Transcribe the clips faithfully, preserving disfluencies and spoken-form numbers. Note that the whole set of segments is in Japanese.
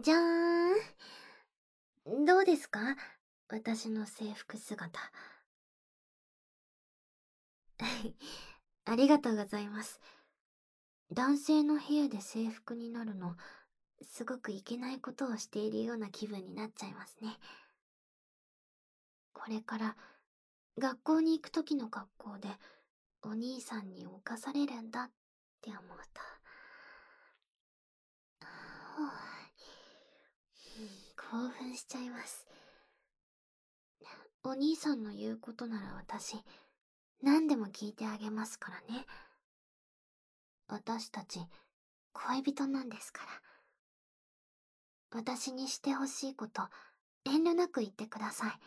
じゃーん。どうですか、私の制服姿。ありがとうございます。男性の部屋で制服になるの、すごくいけないことをしているような気分になっちゃいますね。これから学校に行く時の格好でお兄さんに侵されるんだって思うと、ふう興奮しちゃいます。お兄さんの言うことなら私、何でも聞いてあげますからね。私たち、恋人なんですから。私にしてほしいこと、遠慮なく言ってください。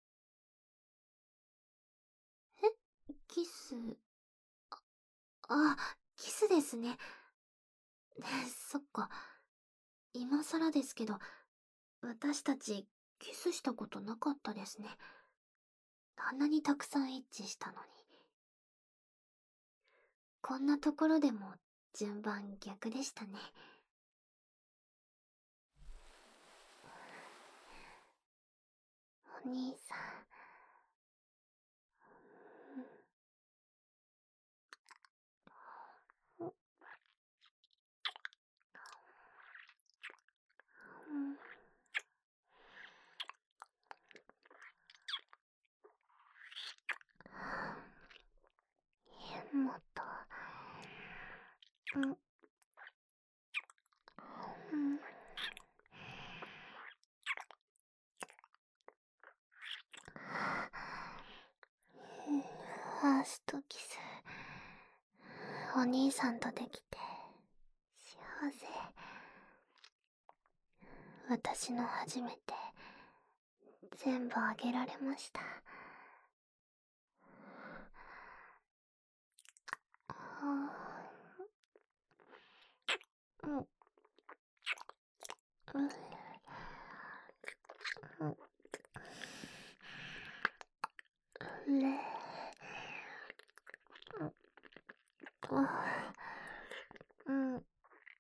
え、キス、あ、キスですね。そっか。今更ですけど、私たち、キスしたことなかったですね。あんなにたくさんエッチしたのに。こんなところでも、順番逆でしたね。お兄さん。うん、もっと、うん、うん、ファーストキス、お兄さんとできて幸せ。私の初めて全部あげられました。うん、うん、うん、ねえ、うん、うん、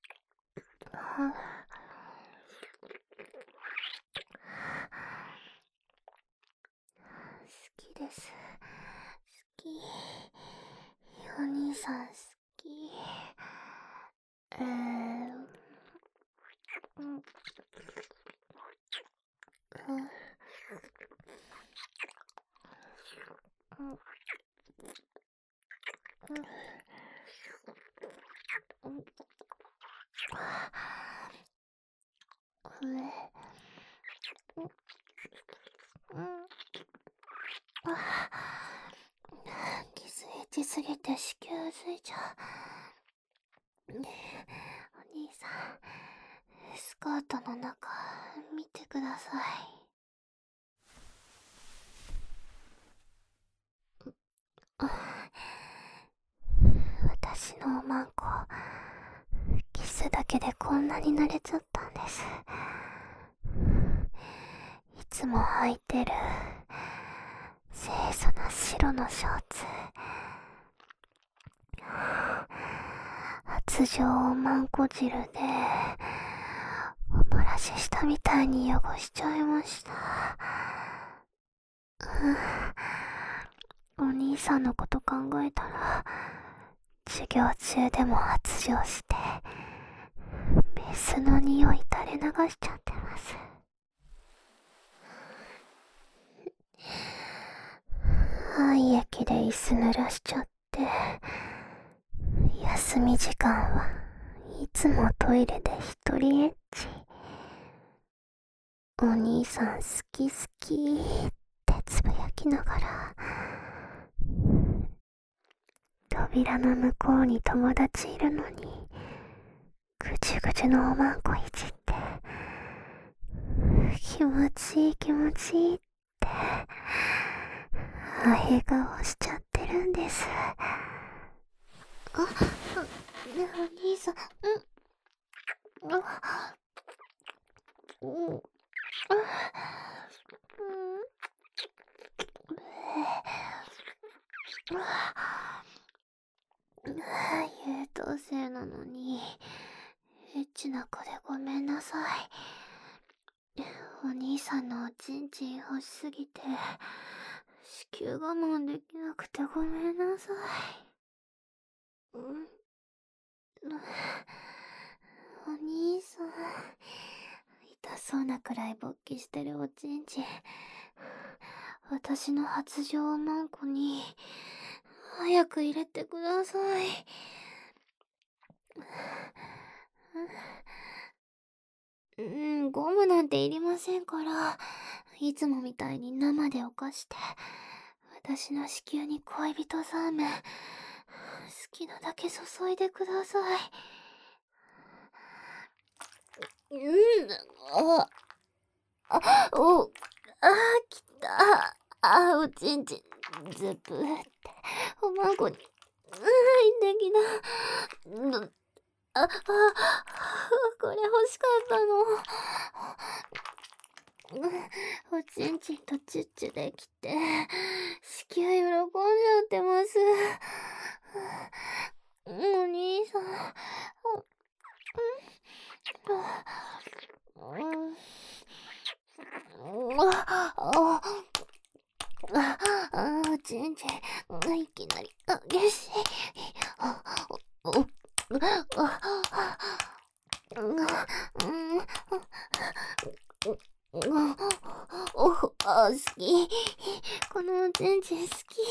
好きです。好き。お兄さん好き。えー、うん、うん、うん、うん、うん、うん、キスエッチすぎて子宮づいちゃう。ねえ、お兄さん、スカートの中見てください。私のおまんこ、キスだけでこんなに慣れちゃったんです。いつも履いてる清楚な白のショーツ、発情おまんこ汁でお漏らししたみたいに汚しちゃいました。お兄さんのこと考えたら、授業中でも発情してメスの匂い垂れ流しちゃってます。廃液で椅子濡らしちゃって、休み時間はいつもトイレで一人エッチ。お兄さん好き好きってつぶやきながら、扉の向こうに友達いるのにぐちゅぐちゅのおまんこいじって、気持ちいい気持ちいいってあへ顔しちゃってるんです。あ、ね、お兄さん、うん、あ、うん、あ、うん、優等生なのにエッチな子でごめんなさい。 お兄さんのおちんちん欲しすぎて、子宮我慢できなくてごめんなさい。うん。お兄さん、痛そうなくらい勃起してるおちんちん、私の発情おまんこに早く入れてください。うん、ゴムなんていりませんから、いつもみたいに生でおかして、私の子宮に恋人ザーメン、好きなだけ注いでください。うん、あ、あ、お、あ、きた。あ、おちんちん、ずぶって、おまんこに、うん、できな。うん、あ、あ、これ欲しかったの。おちんちんとチュッチュできて、子宮喜んじゃってます。お兄さん、うん、あ、あ、あ、おちんちん、いきなり激しい。お、お、お、あ、好き。このおちんちん好き。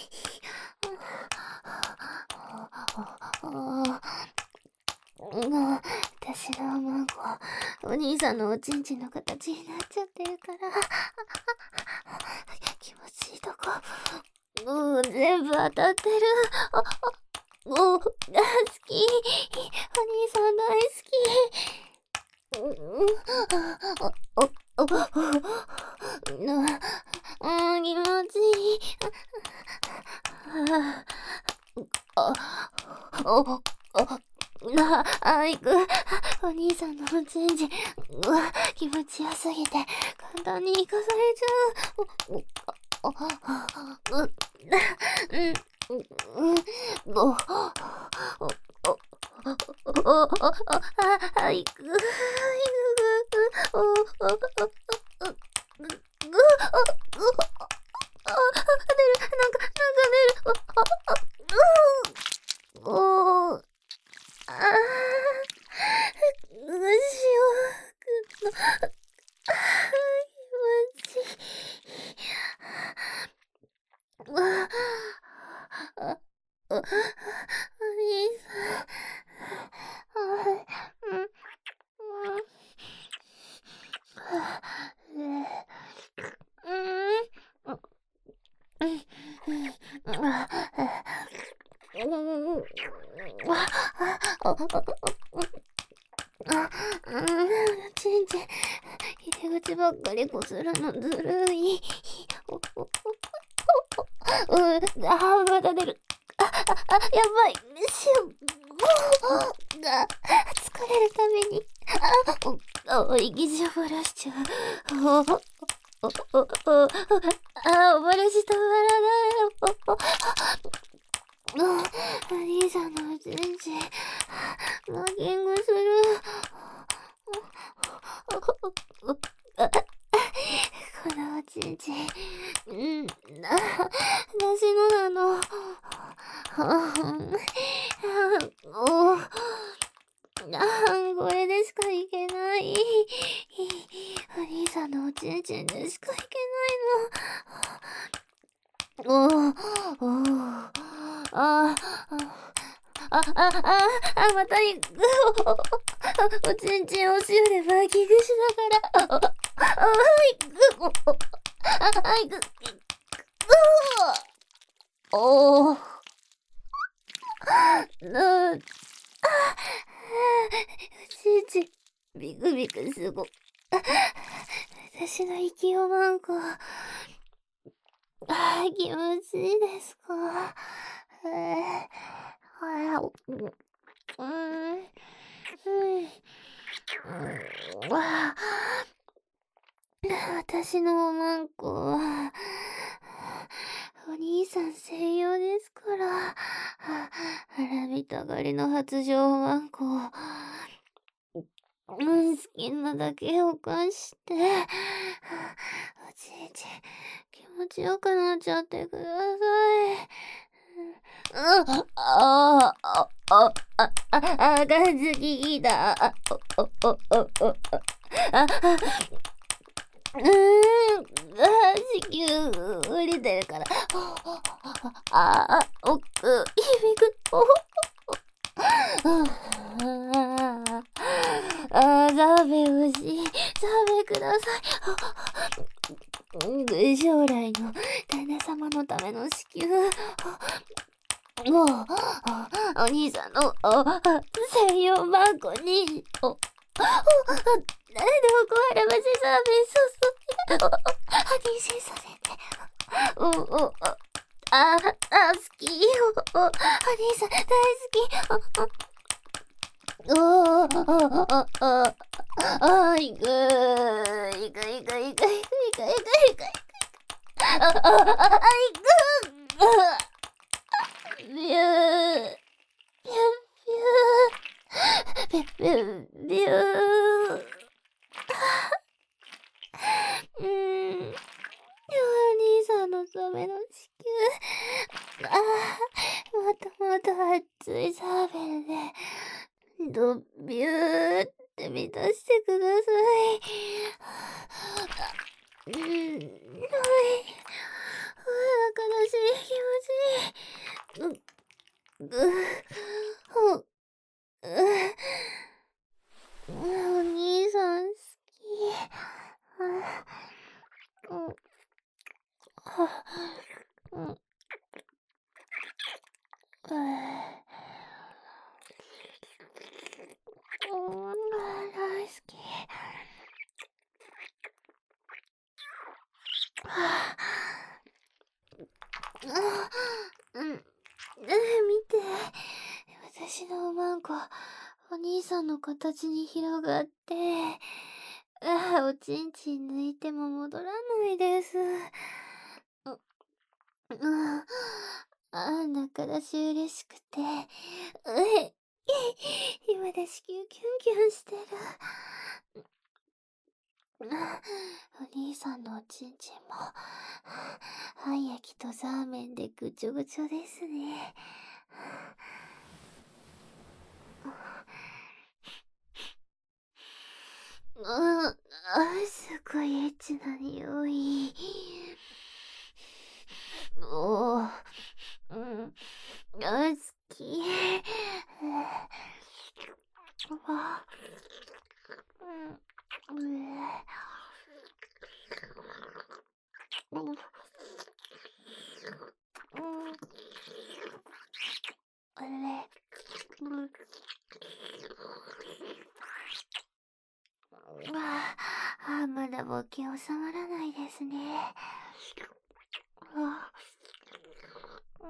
私のおまんこ、お兄さんのおちんちんの形になっちゃってるから。気持ちいいとこ。うん、全部当たってる。お、好き。お兄さん大好き。うん、お、お、お、うん、気持ちいい。あ、お、お、な、あ、いく。お兄さんのおちんちん、うわ、気持ちよすぎて、簡単に生かされちゃう。お、お、あ、う、うん、うん、ご、お、お、お、お、あ、いく、いく、お、お、お、ぐ、ぐ、あ、出る、なんか、なんか出る、あ、あ、う、お、あ、どうしよう、くの、あ、気持ちいい。わあ、あ、お兄さん、あ、うん、うん、ちんちん、入り口ばっかりこするのずるい。うん、あ、また出る。あ、あ、あ、やばい。塩が疲れるために。あ、お、お、息じょぼらしちゃう。お、お、お、お、あ、おぼらし止まらないよ。お兄さんのおちんちん、マーキングする。このおちんちん、うん、な、私のなの。お、あ、これでしかいけない。お兄さんのおちんちんでしかいけないの。お、お、あ、あ、あ、あ、あ、また行く。おちんちんお塩で巻き串だから。あ、あ、行く。あ、行く。お、お、な、おちんちん、ビクビクすご。私の息をまんこ。あ、気持ちいいですか。えー、あ、うん、うん、うん、わ、私のおまんこは、お兄さん専用ですから、腹みたがりの発情おまんこ。 うん、好きなだけを貸して。おじいち、気持ちよくなっちゃってください。うん、ああ、あ、あ、あ、赤ずきだ。お、お、お、お、お、あ、あ、うーん、あ、子宮降りてるから。ああ、奥、響く。ああ、ザベ欲しい。ザベください。将来の旦那様のための子宮。もう、お兄さんの専用マンコに、お、お、どこあらばせザベ、そうそう、お、妊娠させて。お、お、お、あ、あ、好き。お、お、お兄さん大好き。おお、おお、おお、あ、いく、いくいくいくいくいくいくいくいく。あ、あ、あ、いく。ビュー、ビュー、ビュー、ビュー、ビュー。うーん、お兄さんのための子宮。ああ、もっともっと熱いサーベルで。ドビューって満たしてください。うん、はい。ああ、悲しい気持ち。う、ぐ、ほ、う、お兄さん好き。あ、うん、は、うん、あ、うん、大好き。はあ、あ、うん、見て。私のおまんこ、お兄さんの形に広がって、ああ、おちんちん抜いても戻らないです。う、ああ、あ、中出し嬉しくて、うえ、今で子宮キュンキュンしてる。お兄さんのおちんちんも、半焼きとザーメンでぐちょぐちょですね。ああ、すごいエッチな匂い。おー、うん、あ、好き。わ、うん、うえ、うん、うん、あれ、うん、ああ、まだボケ収まらないですね。あ、うん、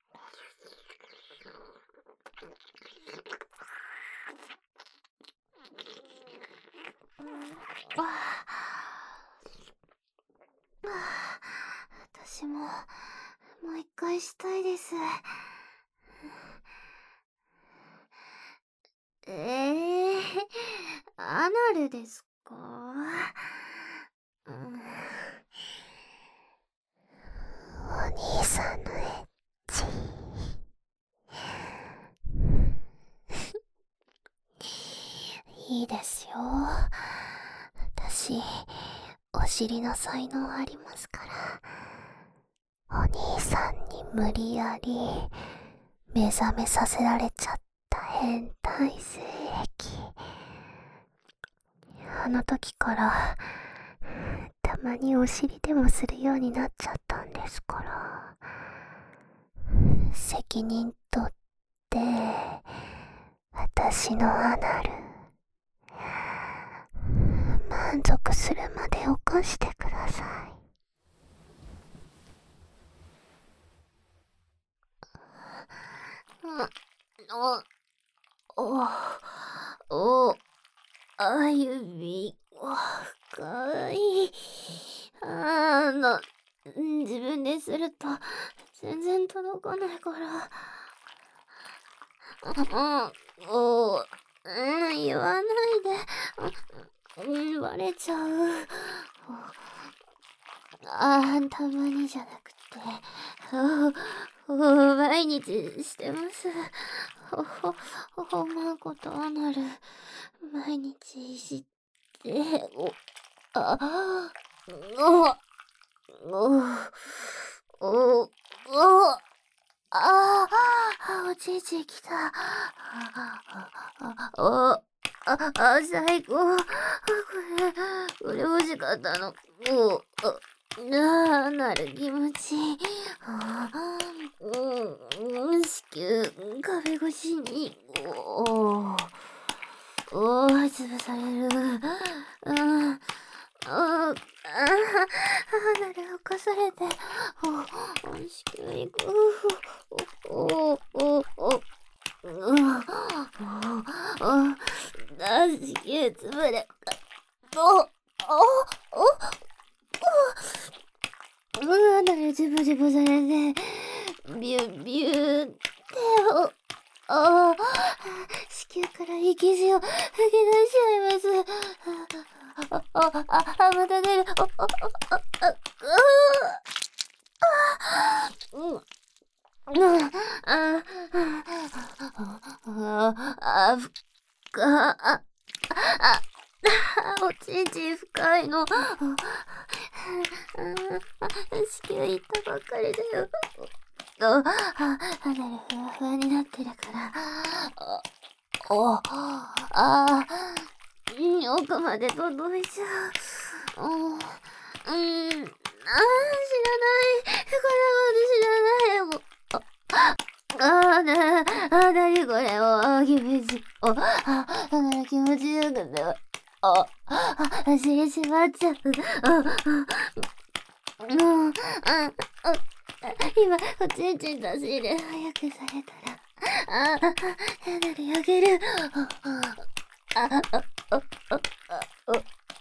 うん、ああ、私も、もう一回したいです。ええー、アナルですか？うん、お兄さんのエッチ。いいですよ。私、お尻の才能ありますから。お兄さんに無理やり目覚めさせられちゃった変態性癖。あの時からたまにお尻でもするようになっちゃったんですから。責任取って私のアナル満足するまで起こしてください。お、お、お、あゆみ、深い。あの、自分ですると全然届かないから。うん、お、うん、言わないで。 バレちゃう。ああ、たまにじゃなくて、おお毎日してます。ほほ、ほまんことアナル、毎日して、お、あ、お、お、お、お、ああ、おちちきた。あ、お、あ、あ、最高。これ、これ欲しかったの。お、あ、あ、なる気持ちいい。うん、子宮、壁越しに、おお、おお、潰される。うん、ああ、あ、なる起こされて、お、子宮行く。おお、おお、うん、おお、あ、子宮潰れた。お、お、お、うわ、なるジブジブされて、ビュビューって、お、ああ、子宮から息血を吹き出しちゃいます。あ、あ、あ、あ、また出る。あ、あ、あ、あ、あ、うん、うん、あ、あ、あ、あ、深、あ、あ、おちんちん深いの。子宮行ったばっかりだよ。あ、あ、なるふわふわになってるから。あ、お、ああ、奥まで届いちゃう。うん、うん、ああ、知らない。これまで知らないよ。ああ、な、あ、なにこれ、お、気持ち、お、あ、あ、気持ちよくて、あ、あ、走りしまっちゃう。あ、あ、もう、あ、あ、今、おちんちん出し入れ早くされたら、あ、あ、やなりあげる。あ、あ、あ、あ、あ、あ、あ、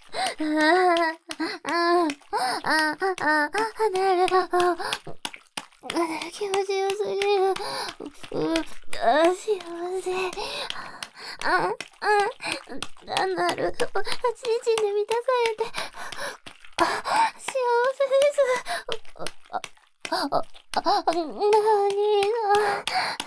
あ、あ、あ、あ、なる、あ、気持ちよすぎる。う、あ、幸せ。あ、あ、なんなる。ちんちんで満たされて。あ、幸せです。あ、あ、あ、あ、なにな。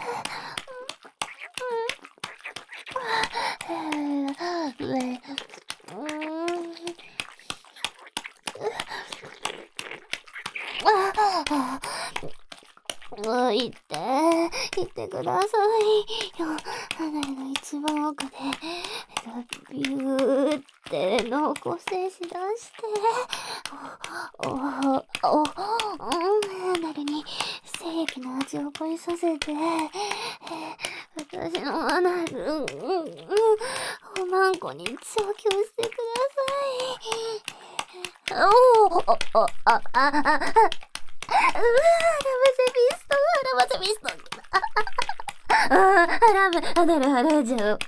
もう行って、行ってくださいよ。離れの一番奥で、ビューって脳骨静止出して、お、お、お、うん、なるに精液の味を覚えさせて、私のアナル、うん、うん、おまんこに調教してください。おお、あ、あ、あ、あ、あ、うわ、ラマゼビスト、ラマゼビスト。ああ、ラム、アナル、アナルじゃん。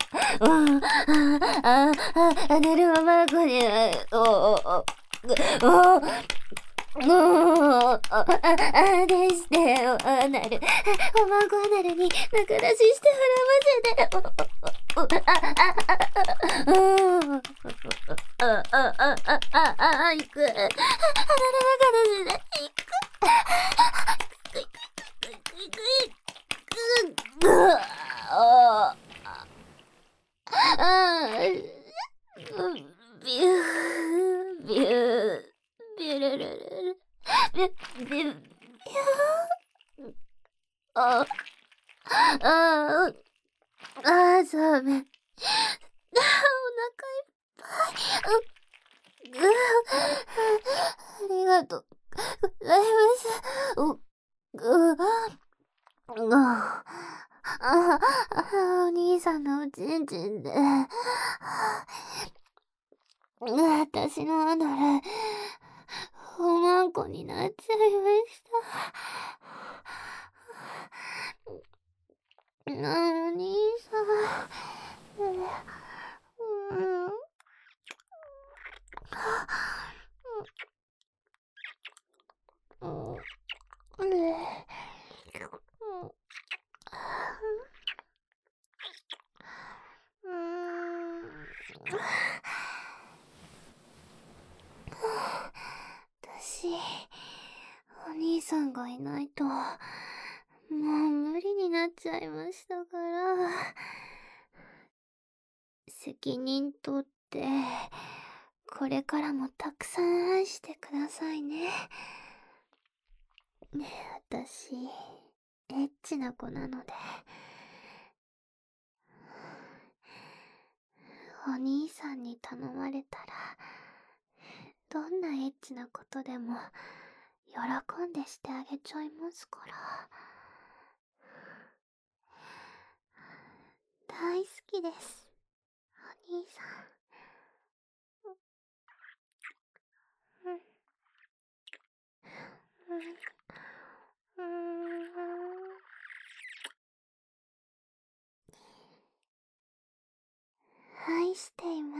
ああ、アナルはマーコに、おお、おお、もう、あ、あ、でしてよ、アナル。おまんこアナルに中出しして払わせて。お、お、あ、あ、あ、うん。あ、あ、あ、あ、あ、あ、行く。アナル中出しで、行く。行く、行く、行く、行く。ぐあああビュービュービュルルルルビュビュビューあああそうめん。お腹いっぱい。ううありがとうございます。うううああ、お兄さんのおちんちんで、私のアナル、おまんこになっちゃいました。な、お兄さん、うん、うん、うん、 がいないと、もう無理になっちゃいましたから。責任取って、これからもたくさん愛してくださいね。私、エッチな子なので。お兄さんに頼まれたら、どんなエッチなことでも、喜んでしてあげちゃいますから。大好きです、お兄さん。うん、うん、愛しています。